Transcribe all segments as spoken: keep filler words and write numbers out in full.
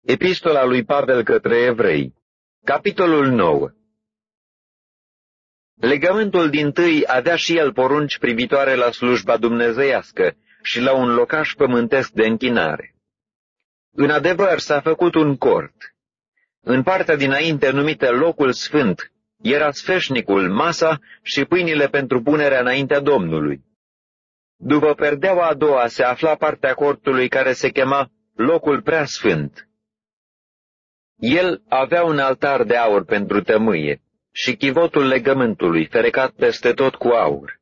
Epistola lui Pavel către Evrei, capitolul nouă. Legământul dintâi avea și el porunci privitoare la slujba dumnezeiască și la un locaș pământesc de închinare. În adevăr s-a făcut un cort. În partea dinainte numită locul sfânt era sfeșnicul, masa și pâinile pentru punerea înaintea Domnului. După perdeaua a doua se afla partea cortului care se chema locul preasfânt. El avea un altar de aur pentru tămâie și chivotul legământului, ferecat peste tot cu aur.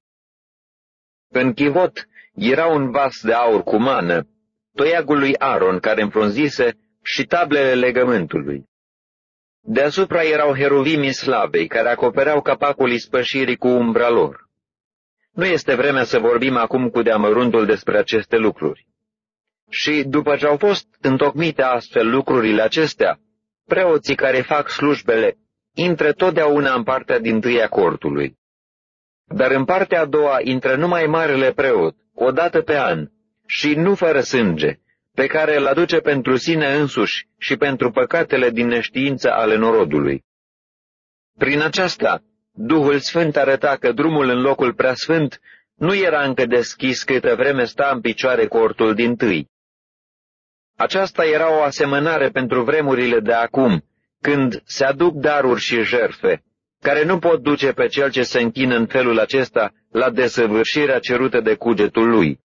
În chivot era un vas de aur cu mană, toiagul lui Aron care înfrunzise și tablele legământului. Deasupra erau heruvimii slavei care acopereau capacul ispășirii cu umbra lor. Nu este vremea să vorbim acum cu deamăruntul despre aceste lucruri. Și după ce au fost întocmite astfel lucrurile acestea, preoții care fac slujbele intră totdeauna în partea dintâi a cortului. Dar în partea a doua intră numai marele preot, o dată pe an, și nu fără sânge, pe care îl aduce pentru sine însuși și pentru păcatele din neștiință ale norodului. Prin aceasta, Duhul Sfânt arăta că drumul în locul preasfânt nu era încă deschis câtă vreme sta în picioare cortul dintâi. Aceasta era o asemănare pentru vremurile de acum, când se aduc daruri și jertfe, care nu pot duce pe cel ce se închină în felul acesta la desăvârșirea cerută de cugetul lui.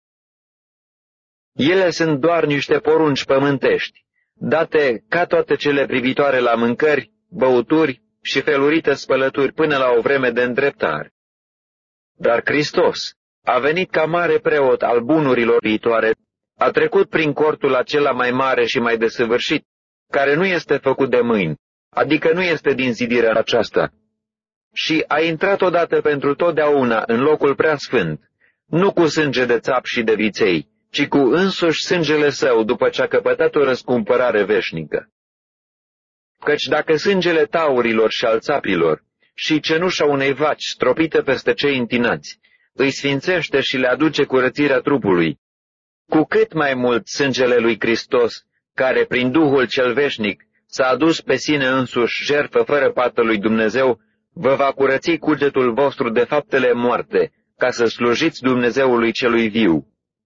Ele sunt doar niște porunci pământești, date ca toate cele privitoare la mâncări, băuturi și felurite spălături până la o vreme de îndreptare. Dar Hristos a venit ca mare preot al bunurilor viitoare, a trecut prin cortul acela mai mare și mai desăvârșit, care nu este făcut de mâini, adică nu este din zidirea aceasta, și a intrat odată pentru totdeauna în locul preasfânt, nu cu sânge de țap și de viței, ci cu însuși sângele său după ce a căpătat o răscumpărare veșnică. Căci dacă sângele taurilor și al țapilor și cenușa unei vaci stropită peste cei întinați îi sfințește și le aduce curățirea trupului, cu cât mai mult sângele lui Hristos, care prin Duhul cel veșnic s-a adus pe sine însuși jertfă fără pată lui Dumnezeu, vă va curăți cugetul vostru de faptele moarte, ca să slujiți Dumnezeului celui viu.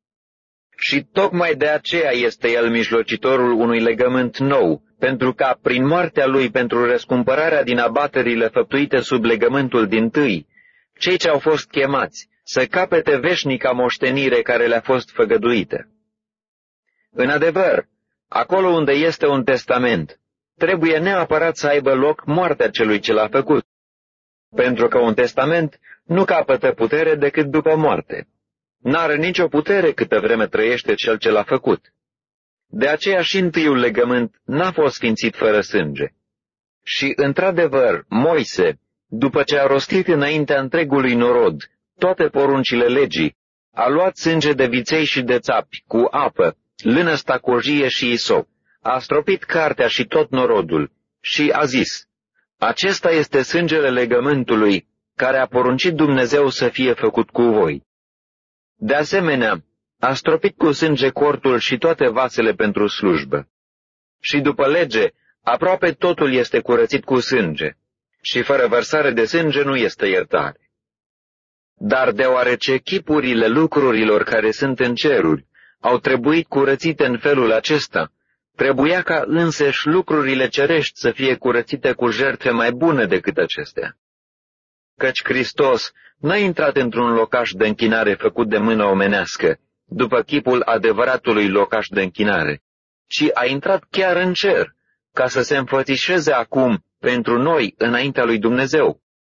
Și tocmai de aceea este el mijlocitorul unui legământ nou, pentru ca, prin moartea lui pentru răscumpărarea din abaterile făptuite sub legământul dintâi, cei ce au fost chemați să capete veșnica moștenire care le-a fost făgăduită. În adevăr, acolo unde este un testament, trebuie neapărat să aibă loc moartea celui ce l-a făcut, pentru că un testament nu capătă putere decât după moarte. N-are nicio putere câtă vreme trăiește cel ce l-a făcut. De aceea și întâiul legământ n-a fost sfințit fără sânge. Și, într-adevăr, Moise, după ce a rostit înaintea întregului norod toate poruncile legii, a luat sânge de viței și de țapi cu apă, lână stacojie și isop, a stropit cartea și tot norodul și a zis: acesta este sângele legământului care a poruncit Dumnezeu să fie făcut cu voi. De asemenea, a stropit cu sânge cortul și toate vasele pentru slujbă. Și după lege, aproape totul este curățit cu sânge, și fără vărsare de sânge nu este iertare. Dar deoarece chipurile lucrurilor care sunt în ceruri au trebuit curățite în felul acesta, trebuia ca însăși lucrurile cerești să fie curățite cu jertfe mai bune decât acestea. Căci Hristos n-a intrat într-un locaș de închinare făcut de mână omenească, după chipul adevăratului locaș de închinare, ci a intrat chiar în cer, ca să se înfățișeze acum pentru noi înaintea lui Dumnezeu.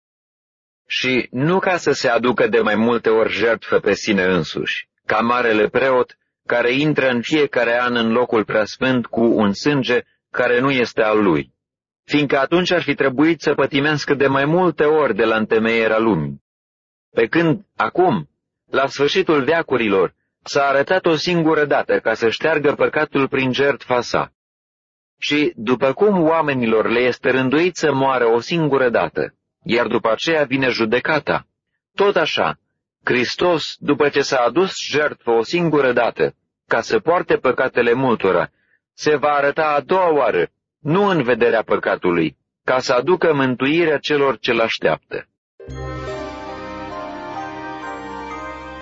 Și nu ca să se aducă de mai multe ori jertfă pe sine însuși, ca marele preot, care intră în fiecare an în locul preasfânt cu un sânge care nu este al lui, fiindcă atunci ar fi trebuit să pătimească de mai multe ori de la întemeierea lumii. Pe când, acum, la sfârșitul veacurilor, s-a arătat o singură dată ca să șteargă păcatul prin jertfa sa. Și, după cum oamenilor le este rânduit să moară o singură dată, iar după aceea vine judecata, tot așa, Hristos, după ce s-a adus jertfă o singură dată, ca să poarte păcatele multora, se va arăta a doua oară, nu în vederea păcatului, ca să aducă mântuirea celor ce-l așteaptă.